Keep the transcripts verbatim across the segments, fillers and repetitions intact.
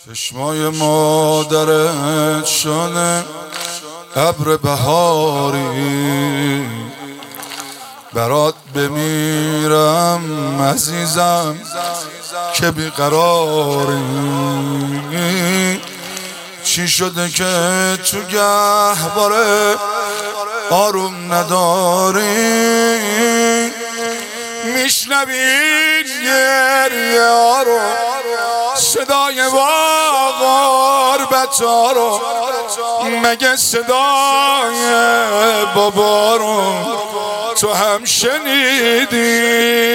چشمای مادرت شونه ابر بهاری، برات بمیرم عزیزم که بیقراری. چی شده که تو گهواره آروم نداری؟ میشنوی گریه ها رو، صدای غربت‌ها رو، مگه صدای بابا رو تو هم شنیدی؟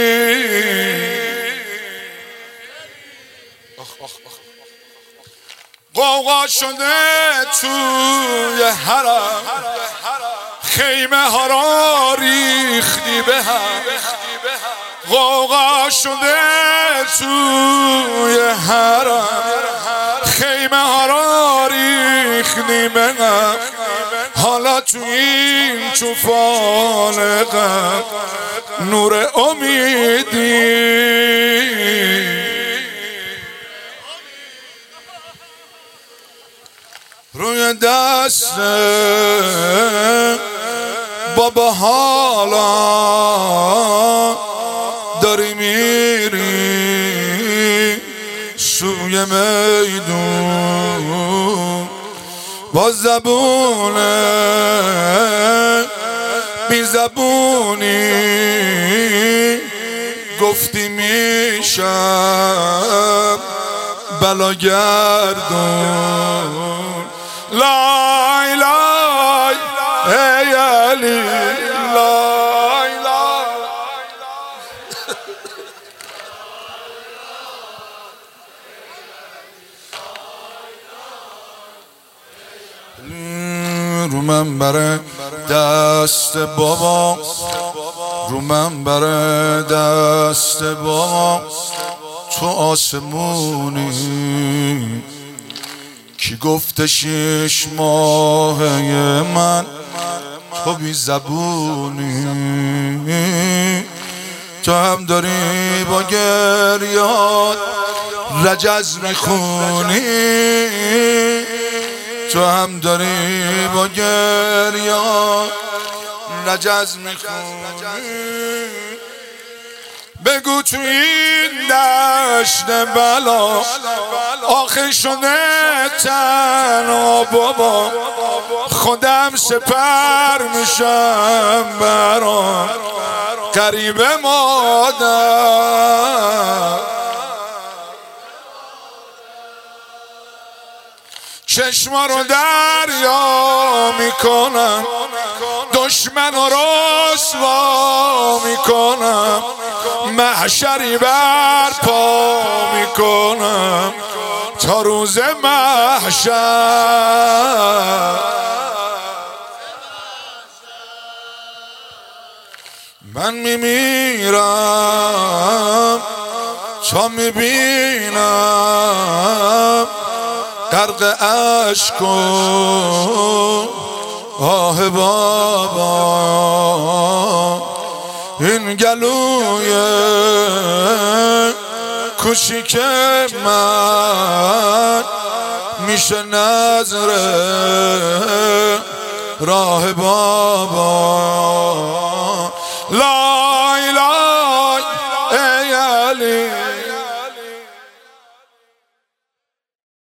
غوغا شده توی حرم، خیمه ها را ریختی به هم. غوغا شده توی حرم، خیمه ها را ریختی به هم. حالا تو این طوفان غم نور امیدی. روی دست بابا حالا داری میری سوی میدون، با زبونه بی زبونی گفتی میشم بلاگردون. لای لای ای علی لای لای. رو منبر دست بابا، رو منبر دست بابا تو آسمونی، کی گفته شش ماه من تو بی زبونی؟ تو هم داری با گریات رجز میخونی، تو هم داری با گریات رجز میخونی. بگو تو این دشت بلا آخه شده تنها بابا، خودم سپر میشم برام قریب مادر. چشما رو دریا میکنم، دشمن رو رسوا میکنم، محشری برپا میکنم تا روز محشر. من میمیرم تا میبینم غرق اشک و آه بابا، این گلوی کوچیک من میشه نظر راه بابا.